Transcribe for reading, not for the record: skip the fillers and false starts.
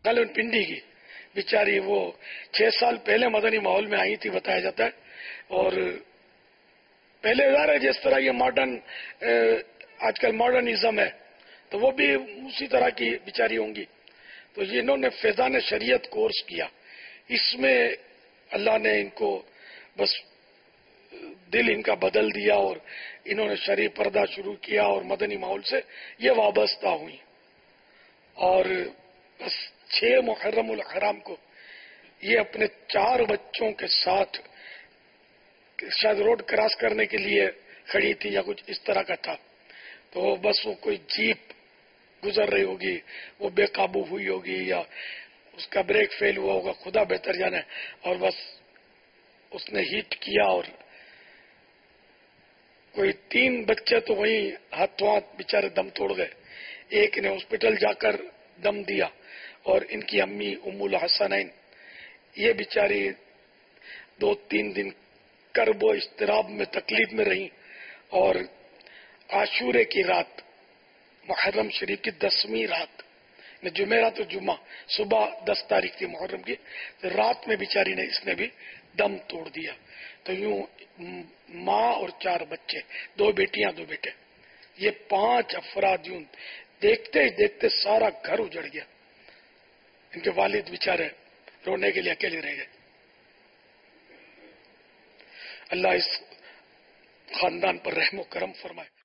غالباً پنڈی کی بیچاری، وہ 6 سال پہلے مدنی ماحول میں آئی تھی بتایا جاتا ہے، اور پہلے ظاہر ہے جس طرح یہ ماڈرن آج کل ماڈرنزم ہے تو وہ بھی اسی طرح کی بیچاری ہوں گی. تو یہ انہوں نے فیضان شریعت کورس کیا، اس میں اللہ نے ان کو بس دل ان کا بدل دیا اور انہوں نے شرعی پردہ شروع کیا اور مدنی ماحول سے یہ وابستہ ہوئی. اور بس 6 محرم الحرام کو یہ اپنے 4 بچوں کے ساتھ شاید روڈ کراس کرنے کے لیے کھڑی تھی یا کچھ اس طرح کا تھا، تو بس وہ کوئی جیپ گزر رہی ہوگی، وہ بے قابو ہوئی ہوگی یا اس کا بریک فیل ہوا ہوگا، خدا بہتر جانے، اور بس اس نے ہیٹ کیا اور کوئی 3 بچے تو وہیں ہاتھوں ہاتھ بیچارے دم توڑ گئے. ایک نے ہاسپٹل جا کر دم دیا، اور ان کی امی ام الحسنین یہ بیچاری 2-3 دن کرب و اضطراب میں تکلیف میں رہیں. اور عاشورے کی رات، محرم شریف کی 10ویں رات، جمعرات و جمعہ، صبح 10 تاریخ تھی محرم کی، تو رات میں بیچاری نے اس نے بھی دم توڑ دیا. تو یوں ماں اور 4 بچے، 2 بیٹیاں 2 بیٹے، یہ 5 افراد یوں دیکھتے ہی دیکھتے سارا گھر اجڑ گیا. ان کے والد بیچارے رونے کے لیے اکیلے رہ گئے. اللہ اس خاندان پر رحم و کرم فرمائے.